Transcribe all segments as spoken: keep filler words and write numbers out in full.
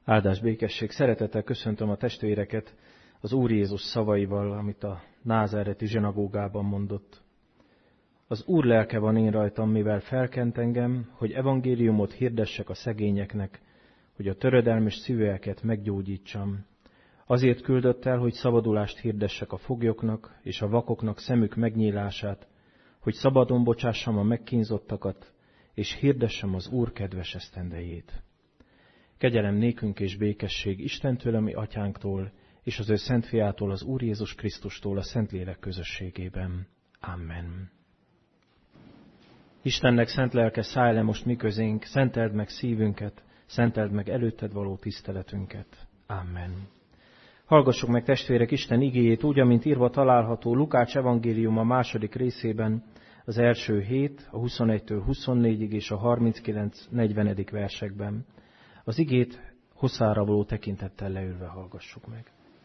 Áldás, békesség, szeretettel köszöntöm a testvéreket az Úr Jézus szavaival, amit a názáreti zsinagógában mondott. Az Úr lelke van én rajtam, mivel felkent engem, hogy evangéliumot hirdessek a szegényeknek, hogy a töredelmes szívűeket meggyógyítsam. Azért küldött el, hogy szabadulást hirdessek a foglyoknak, és a vakoknak szemük megnyílását, hogy szabadon bocsássam a megkínzottakat, és hirdessem az Úr kedves esztendejét. Kegyelem nékünk és békesség Istentől, a mi atyánktól, és az ő szent fiától, az Úr Jézus Krisztustól a Szentlélek közösségében. Amen. Istennek szent lelke, szállj le most mi közénk, szenteld meg szívünket, szenteld meg előtted való tiszteletünket. Amen. Hallgassuk meg, testvérek, Isten igéjét úgy, amint írva található Lukács evangélium a második részében, az első hét, a huszonegytől huszonnégyig és a harminckilenc negyvenedik versekben. Az igét hosszára való tekintettel leülve hallgassuk meg.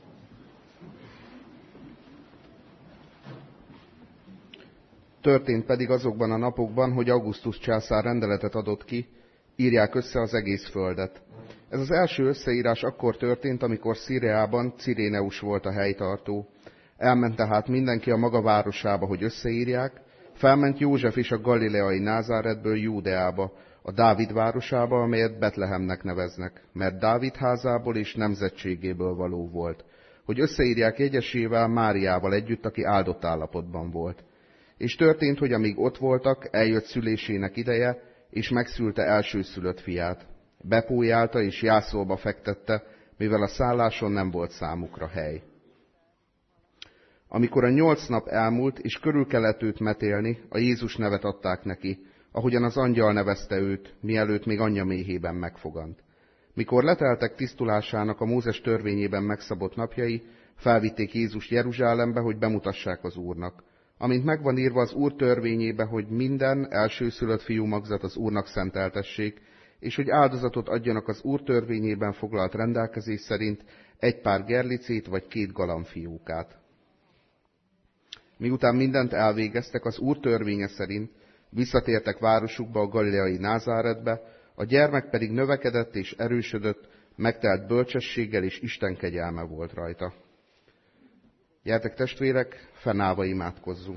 Történt pedig azokban a napokban, hogy Augustus császár rendeletet adott ki, írják össze az egész földet. Ez az első összeírás akkor történt, amikor Szíriában Ciréneus volt a helytartó. Elment tehát mindenki a maga városába, hogy összeírják. Felment József is a galileai Názáretből Júdeába, a Dávid városába, amelyet Betlehemnek neveznek, mert Dávid házából és nemzetségéből való volt, hogy összeírják jegyesével Máriával együtt, aki áldott állapotban volt. És történt, hogy amíg ott voltak, eljött szülésének ideje, és megszülte elsőszülött fiát. Bepójálta és jászolba fektette, mivel a szálláson nem volt számukra hely. Amikor a nyolc nap elmúlt, és körül kellett őt metélni, a Jézus nevet adták neki, ahogyan az angyal nevezte őt, mielőtt még anyja méhében megfogant. Mikor leteltek tisztulásának a Mózes törvényében megszabott napjai, felvitték Jézust Jeruzsálembe, hogy bemutassák az Úrnak. Amint megvan írva az Úr törvényébe, hogy minden elsőszülött fiú magzat az Úrnak szenteltessék, és hogy áldozatot adjanak az Úr törvényében foglalt rendelkezés szerint egy pár gerlicét vagy két galambfiókát. Miután mindent elvégeztek az Úr törvénye szerint, visszatértek városukba, a galileai Názáretbe, a gyermek pedig növekedett és erősödött, megtelt bölcsességgel és Isten kegyelme volt rajta. Gyertek, testvérek, fennállva imádkozzunk.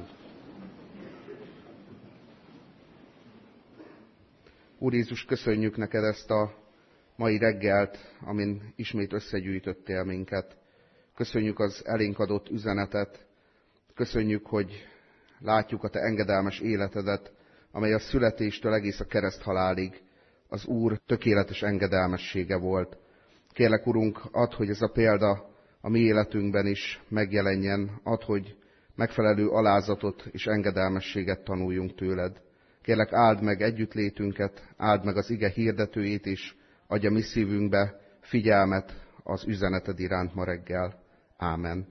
Úr Jézus, köszönjük neked ezt a mai reggelt, amin ismét összegyűjtöttél minket. Köszönjük az elénk adott üzenetet. Köszönjük, hogy látjuk a te engedelmes életedet, amely a születéstől egész a kereszthalálig az Úr tökéletes engedelmessége volt. Kérlek, Urunk, add, hogy ez a példa a mi életünkben is megjelenjen, add, hogy megfelelő alázatot és engedelmességet tanuljunk tőled. Kérlek, áld meg együttlétünket, áld meg az ige hirdetőjét is, adj a mi szívünkbe figyelmet az üzeneted iránt ma reggel. Ámen.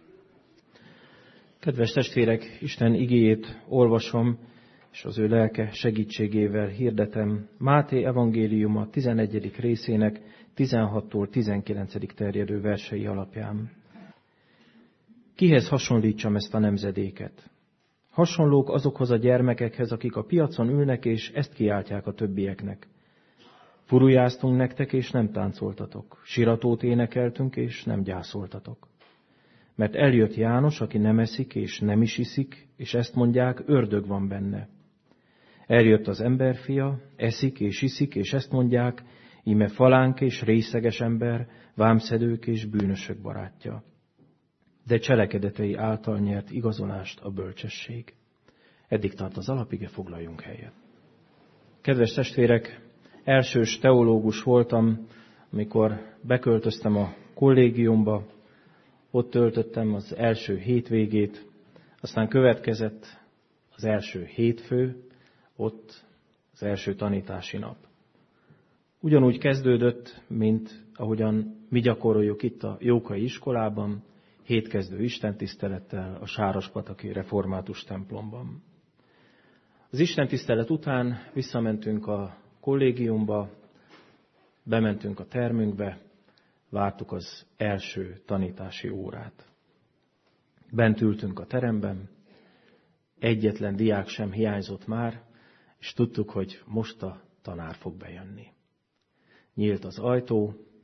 Kedves testvérek, Isten igéjét olvasom, és az ő lelke segítségével hirdetem Máté evangéliuma tizennegyedik részének tizenhattól tizenkilencedig terjedő versei alapján. Kihez hasonlítsam ezt a nemzedéket? Hasonlók azokhoz a gyermekekhez, akik a piacon ülnek, és ezt kiáltják a többieknek. Furujáztunk nektek, és nem táncoltatok. Siratót énekeltünk, és nem gyászoltatok. Mert eljött János, aki nem eszik, és nem is iszik, és ezt mondják, ördög van benne. Eljött az emberfia, eszik és iszik, és ezt mondják, íme falánk és részeges ember, vámszedők és bűnösök barátja. De cselekedetei által nyert igazolást a bölcsesség. Eddig tart az alapige, foglaljunk helyet. Kedves testvérek, elsős teológus voltam, amikor beköltöztem a kollégiumba, ott töltöttem az első hétvégét, aztán következett az első hétfő, ott az első tanítási nap. Ugyanúgy kezdődött, mint ahogyan mi gyakoroljuk itt a Jókai iskolában, hétkezdő istentisztelettel a Sárospataki református templomban. Az istentisztelet után visszamentünk a kollégiumba, bementünk a termünkbe, vártuk az első tanítási órát. Bent ültünk a teremben, egyetlen diák sem hiányzott már, és tudtuk, hogy most a tanár fog bejönni. Nyílt az ajtó,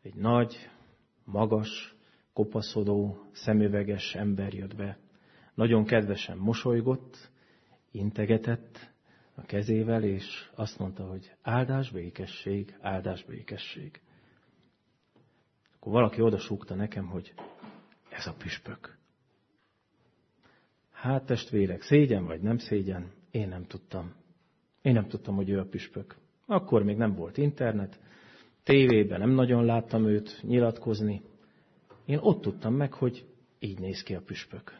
egy nagy, magas, kopaszodó, szemüveges ember jött be. Nagyon kedvesen mosolygott, integetett a kezével, és azt mondta, hogy áldás békesség, áldás békesség. Akkor valaki odasúgta nekem, hogy ez a püspök. Hát testvérek, szégyen vagy nem szégyen, én nem tudtam. Én nem tudtam, hogy ő a püspök. Akkor még nem volt internet, tévében nem nagyon láttam őt nyilatkozni. Én ott tudtam meg, hogy így néz ki a püspök.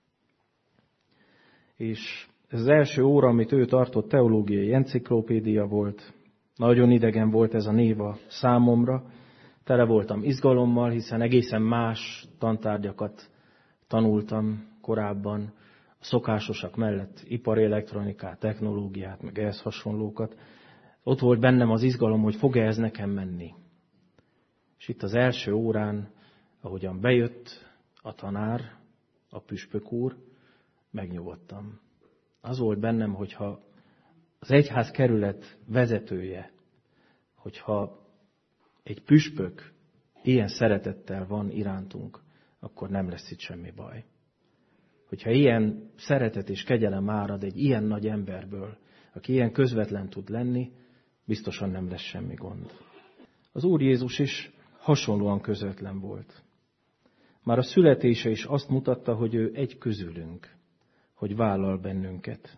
És ez az első óra, amit ő tartott, teológiai enciklopédia volt. Nagyon idegen volt ez a név a számomra. Tele voltam izgalommal, hiszen egészen más tantárgyakat tanultam korábban. A szokásosak mellett ipari elektronikát, technológiát, meg ehhez hasonlókat. Ott volt bennem az izgalom, hogy fog-e ez nekem menni. És itt az első órán, ahogyan bejött a tanár, a püspök úr, megnyugodtam. Az volt bennem, hogyha az egyház kerület vezetője, hogyha egy püspök ilyen szeretettel van irántunk, akkor nem lesz itt semmi baj. Hogyha ilyen szeretet és kegyelem árad egy ilyen nagy emberből, aki ilyen közvetlen tud lenni, biztosan nem lesz semmi gond. Az Úr Jézus is hasonlóan közvetlen volt. Már a születése is azt mutatta, hogy ő egy közülünk, hogy vállal bennünket.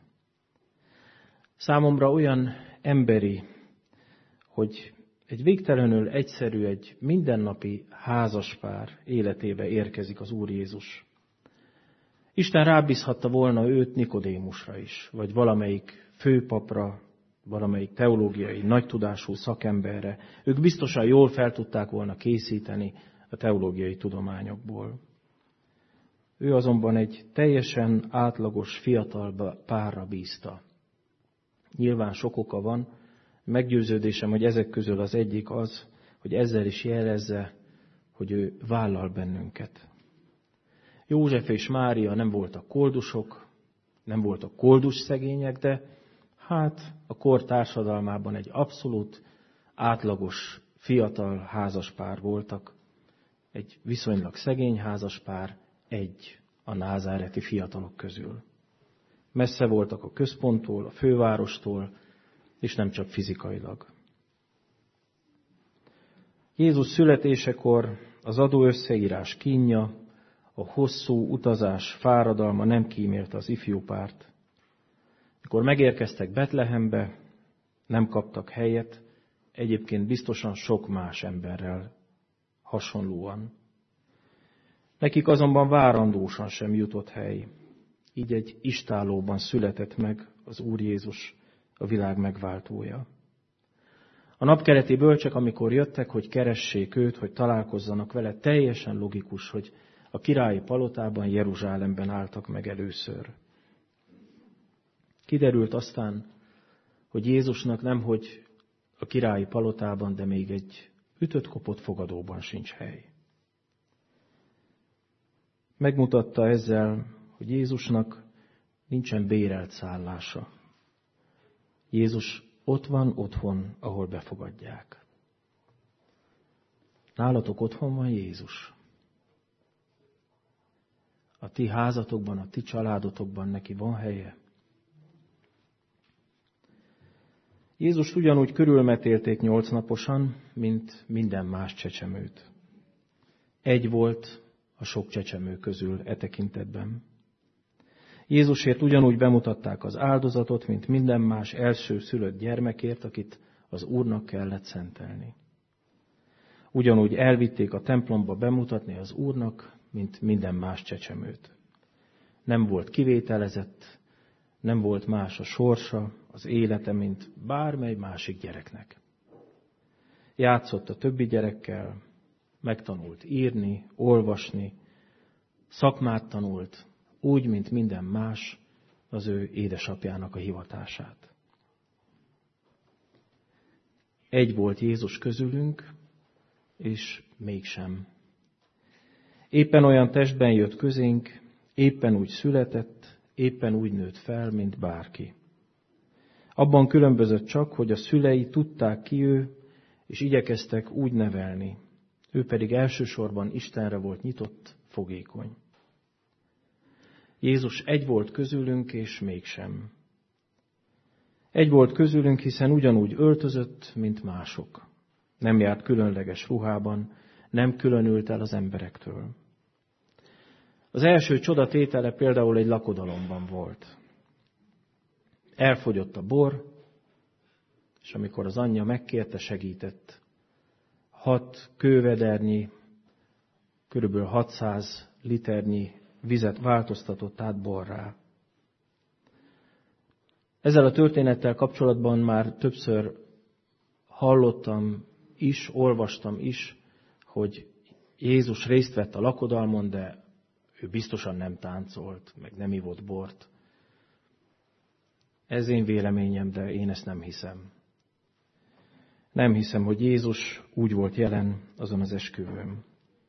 Számomra olyan emberi, hogy egy végtelenül egyszerű, egy mindennapi házaspár életébe érkezik az Úr Jézus. Isten rábízhatta volna őt Nikodémusra is, vagy valamelyik főpapra, valamelyik teológiai, nagy tudású szakemberre. Ők biztosan jól fel tudták volna készíteni a teológiai tudományokból. Ő azonban egy teljesen átlagos fiatal párra bízta. Nyilván sok oka van, meggyőződésem, hogy ezek közül az egyik az, hogy ezzel is jelezze, hogy ő vállal bennünket. József és Mária nem voltak koldusok, nem voltak koldus szegények, de hát a kor társadalmában egy abszolút átlagos fiatal házaspár voltak. Egy viszonylag szegény házaspár, egy a názáreti fiatalok közül. Messze voltak a központtól, a fővárostól, és nem csak fizikailag. Jézus születésekor az adóösszeírás kínja, a hosszú utazás fáradalma nem kímélte az ifjú párt. Mikor megérkeztek Betlehembe, nem kaptak helyet, egyébként biztosan sok más emberrel hasonlóan. Nekik azonban várandósan sem jutott hely. Így egy istállóban született meg az Úr Jézus, a világ megváltója. A napkeleti bölcsek, amikor jöttek, hogy keressék őt, hogy találkozzanak vele, teljesen logikus, hogy a királyi palotában, Jeruzsálemben álltak meg először. Kiderült aztán, hogy Jézusnak nemhogy a királyi palotában, de még egy ütött-kopott fogadóban sincs hely. Megmutatta ezzel, hogy Jézusnak nincsen bérelt szállása. Jézus ott van otthon, ahol befogadják. Nálatok otthon van Jézus. A ti házatokban, a ti családotokban neki van helye. Jézust ugyanúgy körülmetélték nyolc naposan, mint minden más csecsemőt. Egy volt a sok csecsemő közül e tekintetben. Jézusért ugyanúgy bemutatták az áldozatot, mint minden más első szülött gyermekért, akit az Úrnak kellett szentelni. Ugyanúgy elvitték a templomba bemutatni az Úrnak, mint minden más csecsemőt. Nem volt kivételezett, nem volt más a sorsa, az élete, mint bármely másik gyereknek. Játszott a többi gyerekkel, megtanult írni, olvasni, szakmát tanult, úgy, mint minden más az ő édesapjának a hivatását. Egy volt Jézus közülünk, és mégsem. Éppen olyan testben jött közénk, éppen úgy született, éppen úgy nőtt fel, mint bárki. Abban különbözött csak, hogy a szülei tudták ki ő, és igyekeztek úgy nevelni, Ő pedig elsősorban Istenre volt nyitott, fogékony. Jézus egy volt közülünk, és mégsem. Egy volt közülünk, hiszen ugyanúgy öltözött, mint mások. Nem járt különleges ruhában, nem különült el az emberektől. Az első csodatétele például egy lakodalomban volt. Elfogyott a bor, és amikor az anyja megkérte, segített. Hat kővedernyi, körülbelül hatszáz liternyi vizet változtatott át borrá. Ezzel a történettel kapcsolatban már többször hallottam is, olvastam is, hogy Jézus részt vett a lakodalmon, de ő biztosan nem táncolt, meg nem ivott bort. Ez én véleményem, de én ezt nem hiszem. Nem hiszem, hogy Jézus úgy volt jelen azon az esküvőn.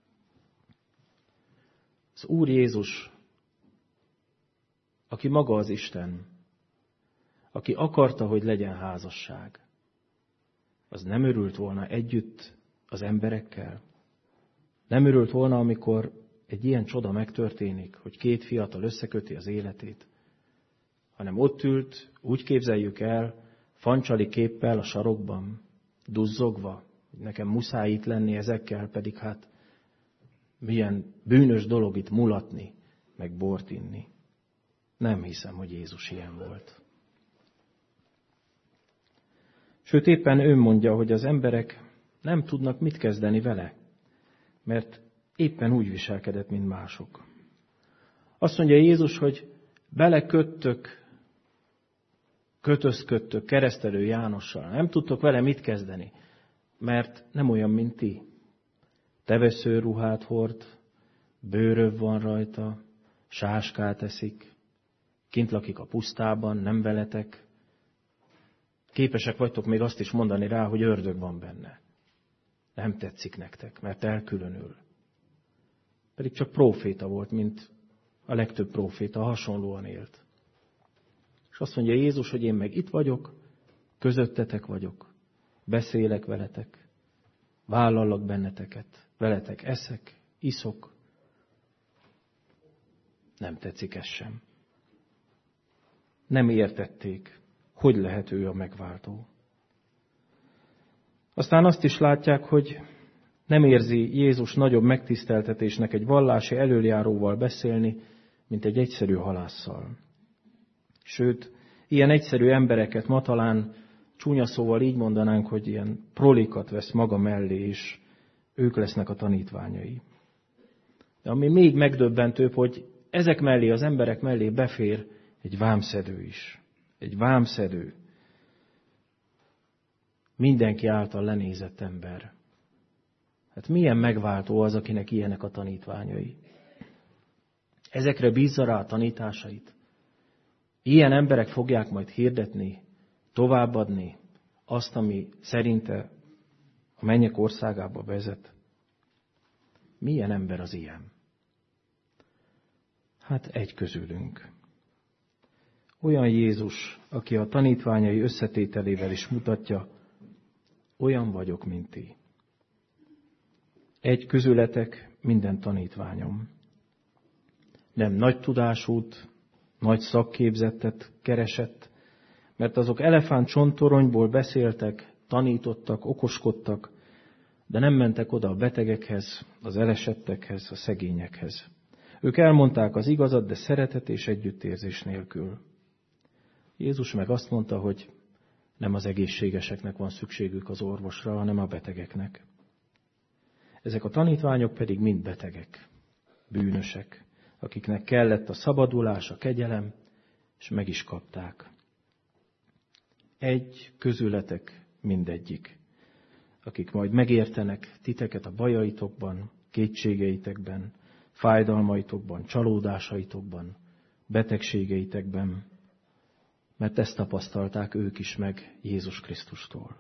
Az Úr Jézus, aki maga az Isten, aki akarta, hogy legyen házasság, az nem örült volna együtt az emberekkel? Nem örült volna, amikor egy ilyen csoda megtörténik, hogy két fiatal összeköti az életét, hanem ott ült, úgy képzeljük el, fancsali képpel a sarokban, duzzogva, hogy nekem muszáj itt lenni ezekkel, pedig hát milyen bűnös dolog itt mulatni, meg bort inni. Nem hiszem, hogy Jézus ilyen volt. Sőt, éppen ő mondja, hogy az emberek nem tudnak mit kezdeni vele, mert éppen úgy viselkedett, mint mások. Azt mondja Jézus, hogy beleköttök, kötözködtök Keresztelő Jánossal. Nem tudtok vele mit kezdeni, mert nem olyan, mint ti. Tevesző ruhát hord, bőröv van rajta, sáskát eszik, kint lakik a pusztában, nem veletek. Képesek vagytok még azt is mondani rá, hogy ördög van benne. Nem tetszik nektek, mert elkülönül. Pedig csak próféta volt, mint a legtöbb próféta, hasonlóan élt. És azt mondja Jézus, hogy én meg itt vagyok, közöttetek vagyok, beszélek veletek, vállallak benneteket, veletek eszek, iszok. Nem tetszik ez sem. Nem értették, hogy lehet ő a megváltó. Aztán azt is látják, hogy nem érzi Jézus nagyobb megtiszteltetésnek egy vallási elöljáróval beszélni, mint egy egyszerű halásszal. Sőt, ilyen egyszerű embereket ma talán csúnya szóval így mondanánk, hogy ilyen prolikat vesz maga mellé, és ők lesznek a tanítványai. De ami még megdöbbentőbb, hogy ezek mellé, az emberek mellé befér egy vámszedő is. Egy vámszedő. Mindenki által lenézett ember. Hát milyen megváltó az, akinek ilyenek a tanítványai. Ezekre bízza rá a tanításait. Ilyen emberek fogják majd hirdetni, továbbadni azt, ami szerinte a mennyek országába vezet. Milyen ember az ilyen? Hát egy közülünk. Olyan Jézus, aki a tanítványai összetételével is mutatja, olyan vagyok, mint ti. Egy közületek minden tanítványom. Nem nagy tudásút, nagy szakképzettet keresett, mert azok elefánt csontoronyból beszéltek, tanítottak, okoskodtak, de nem mentek oda a betegekhez, az elesettekhez, a szegényekhez. Ők elmondták az igazat, de szeretet és együttérzés nélkül. Jézus meg azt mondta, hogy nem az egészségeseknek van szükségük az orvosra, hanem a betegeknek. Ezek a tanítványok pedig mind betegek, bűnösek, akiknek kellett a szabadulás, a kegyelem, és meg is kapták. Egy közületek mindegyik, akik majd megértenek titeket a bajaitokban, kétségeitekben, fájdalmaitokban, csalódásaitokban, betegségeitekben, mert ezt tapasztalták ők is meg Jézus Krisztustól.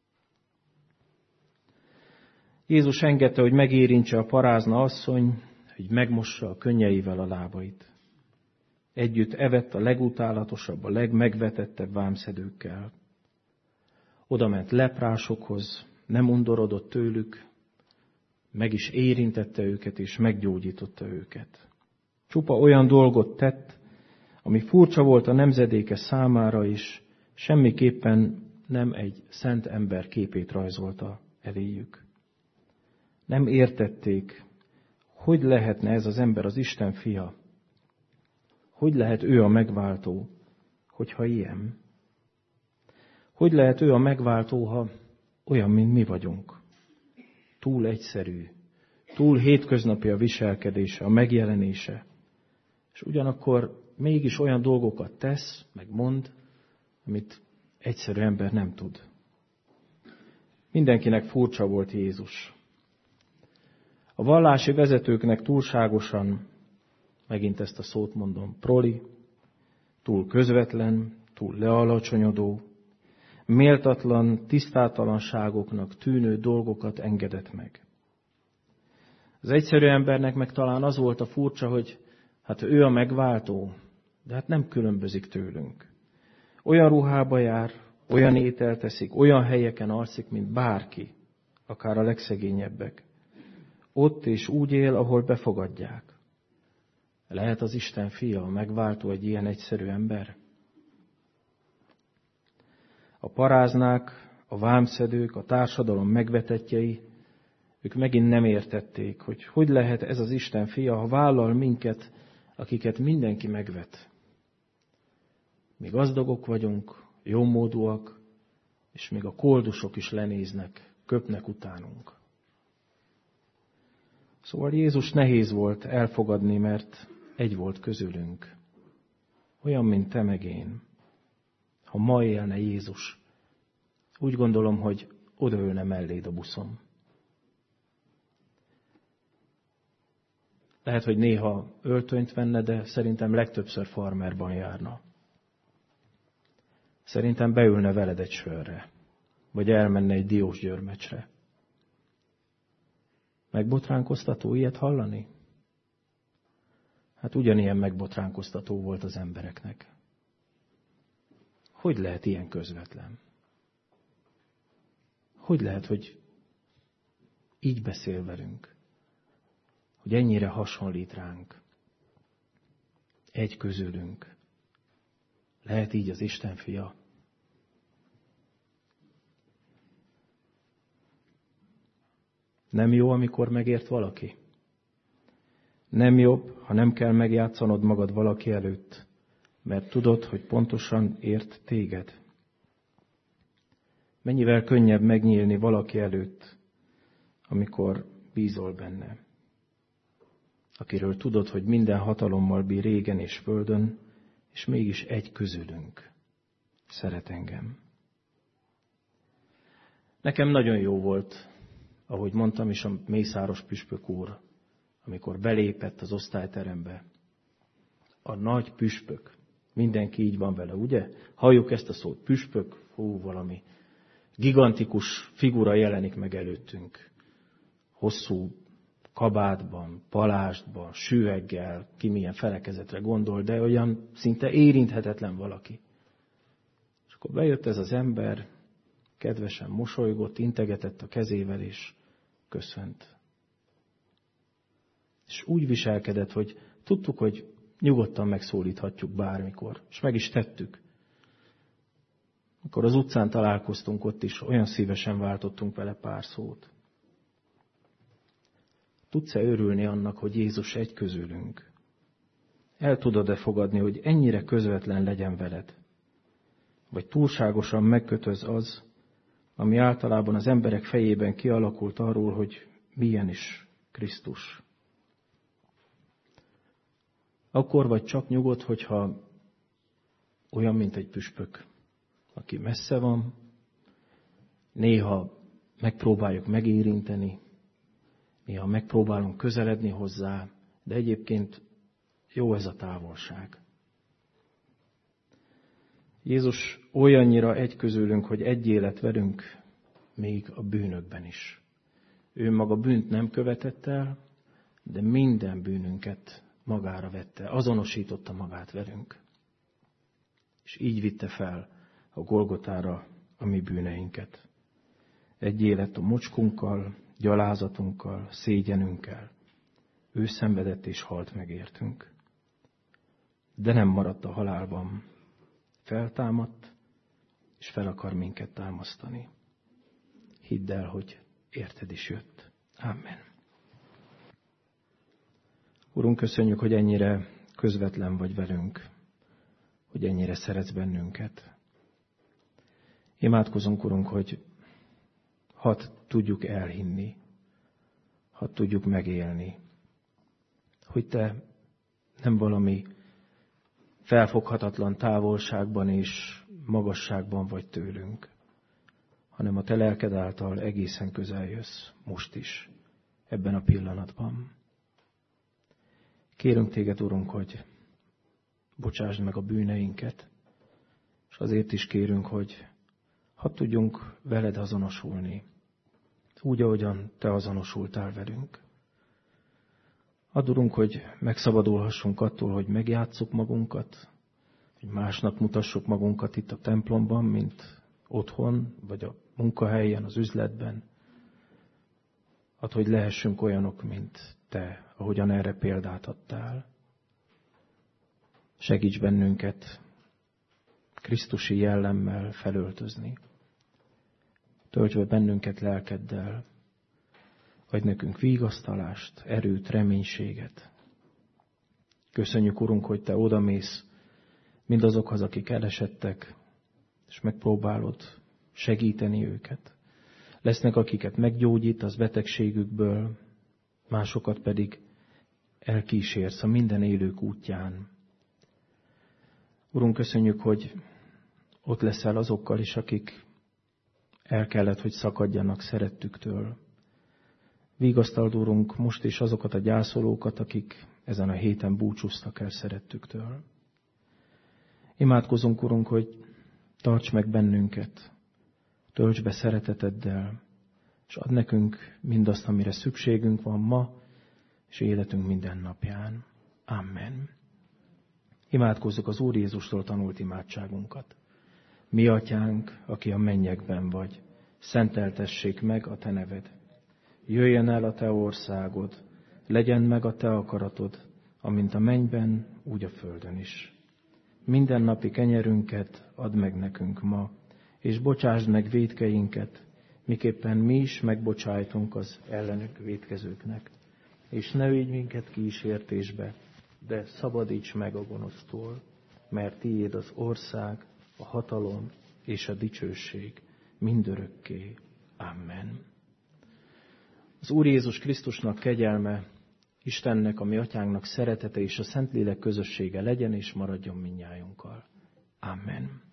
Jézus engedte, hogy megérintse a parázna asszony, hogy megmossa a könnyeivel a lábait. Együtt evett a legutálatosabb, a legmegvetettebb vámszedőkkel. Oda ment leprásokhoz, nem undorodott tőlük, meg is érintette őket, és meggyógyította őket. Csupa olyan dolgot tett, ami furcsa volt a nemzedéke számára is, semmiképpen nem egy szent ember képét rajzolta eléjük. Nem értették, hogy lehetne ez az ember az Isten fia. Hogy lehet ő a megváltó, hogyha ilyen? Hogy lehet ő a megváltó, ha olyan, mint mi vagyunk? Túl egyszerű, túl hétköznapi a viselkedése, a megjelenése, és ugyanakkor mégis olyan dolgokat tesz, meg mond, amit egyszerű ember nem tud. Mindenkinek furcsa volt Jézus. A vallási vezetőknek túlságosan, megint ezt a szót mondom, proli, túl közvetlen, túl lealacsonyodó, méltatlan, tisztátalanságoknak tűnő dolgokat engedett meg. Az egyszerű embernek meg talán az volt a furcsa, hogy hát ő a megváltó, de hát nem különbözik tőlünk. Olyan ruhába jár, olyan ételt eszik, olyan helyeken alszik, mint bárki, akár a legszegényebbek. Ott és úgy él, ahol befogadják. Lehet az Isten fia, a megváltó egy ilyen egyszerű ember? A paráznák, a vámszedők, a társadalom megvetettjei, ők megint nem értették, hogy hogy lehet ez az Isten fia, ha vállal minket, akiket mindenki megvet. Mi gazdagok vagyunk, jómódúak, és még a koldusok is lenéznek, köpnek utánunk. Szóval Jézus nehéz volt elfogadni, mert egy volt közülünk. Olyan, mint te meg én. Ha ma élne Jézus, úgy gondolom, hogy odaülne melléd a buszon. Lehet, hogy néha öltönyt venne, de szerintem legtöbbször farmerban járna. Szerintem beülne veled egy sörre, vagy elmenne egy Diósgyőr-meccsre. Megbotránkoztató ilyet hallani? Hát ugyanilyen megbotránkoztató volt az embereknek. Hogy lehet ilyen közvetlen? Hogy lehet, hogy így beszél velünk? Hogy ennyire hasonlít ránk? Egy közülünk. Lehet így az Isten fia? Nem jó, amikor megért valaki? Nem jobb, ha nem kell megjátszanod magad valaki előtt, mert tudod, hogy pontosan ért téged. Mennyivel könnyebb megnyílni valaki előtt, amikor bízol benne. Akiről tudod, hogy minden hatalommal bír régen és földön, és mégis egy közülünk. Szeret engem. Nekem nagyon jó volt, ahogy mondtam is, a Mészáros püspök úr, amikor belépett az osztályterembe. A nagy püspök. Mindenki így van vele, ugye? Halljuk ezt a szót, püspök, hú, valami gigantikus figura jelenik meg előttünk. Hosszú kabátban, palástban, süveggel, ki milyen felekezetre gondol, de olyan szinte érinthetetlen valaki. És akkor bejött ez az ember, kedvesen mosolygott, integetett a kezével, és köszönt. És úgy viselkedett, hogy tudtuk, hogy nyugodtan megszólíthatjuk bármikor, és meg is tettük. Amikor az utcán találkoztunk, ott is olyan szívesen váltottunk vele pár szót. Tudsz-e örülni annak, hogy Jézus egy közülünk? El tudod-e fogadni, hogy ennyire közvetlen legyen veled? Vagy túlságosan megkötöz az, ami általában az emberek fejében kialakult arról, hogy milyen is Krisztus? Akkor vagy csak nyugodt, hogyha olyan, mint egy püspök, aki messze van, néha megpróbáljuk megérinteni, néha megpróbálunk közeledni hozzá, de egyébként jó ez a távolság. Jézus olyannyira egy közülünk, hogy egy élet velünk, még a bűnökben is. Ő maga bűnt nem követett el, de minden bűnünket magára vette, azonosította magát velünk. És így vitte fel a Golgotára a mi bűneinket. Egy élet a mocskunkkal, gyalázatunkkal, szégyenünkkel. Ő szenvedett és halt meg értünk. De nem maradt a halálban. Feltámadt, és fel akar minket támasztani. Hidd el, hogy érted is jött. Amen. Urunk, köszönjük, hogy ennyire közvetlen vagy velünk, hogy ennyire szeretsz bennünket. Imádkozunk, Urunk, hogy hadd tudjuk elhinni, hadd tudjuk megélni, hogy Te nem valami felfoghatatlan távolságban és magasságban vagy tőlünk, hanem a Te lelked által egészen közel jössz, most is, ebben a pillanatban. Kérünk Téged, Urunk, hogy bocsásd meg a bűneinket, és azért is kérünk, hogy hadd tudjunk veled azonosulni, úgy, ahogyan Te azonosultál velünk. Add, Urunk, hogy megszabadulhassunk attól, hogy megjátsszuk magunkat, hogy másnak mutassuk magunkat itt a templomban, mint otthon, vagy a munkahelyen, az üzletben. Add, hogy lehessünk olyanok, mint Te, ahogyan erre példát adtál. Segíts bennünket krisztusi jellemmel felöltözni. Töltsd be bennünket lelkeddel, adj nekünk vigasztalást, erőt, reménységet. Köszönjük, Urunk, hogy Te odamész mindazokhoz, akik elesettek, és megpróbálod segíteni őket. Lesznek, akiket meggyógyítasz betegségükből, másokat pedig elkísérsz a minden élők útján. Urunk, köszönjük, hogy ott leszel azokkal is, akik el kellett, hogy szakadjanak szerettüktől. Vigasztald, Urunk, most is azokat a gyászolókat, akik ezen a héten búcsúztak el szerettüktől. Imádkozunk, Urunk, hogy tarts meg bennünket, tölts be szereteteddel, és add nekünk mindazt, amire szükségünk van ma, és életünk minden napján. Amen. Imádkozzuk az Úr Jézustól tanult imádságunkat. Mi atyánk, aki a mennyekben vagy, szenteltessék meg a Te neved. Jöjjön el a Te országod, legyen meg a Te akaratod, amint a mennyben, úgy a földön is. Minden napi kenyerünket add meg nekünk ma, és bocsásd meg vétkeinket, miképpen mi is megbocsájtunk az ellenük vétkezőknek. És ne vigy minket kísértésbe, de szabadíts meg a gonosztól, mert tiéd az ország, a hatalom és a dicsőség mindörökké. Amen. Az Úr Jézus Krisztusnak kegyelme, Istennek, a mi atyánknak szeretete és a Szentlélek közössége legyen és maradjon mindnyájunkkal. Amen.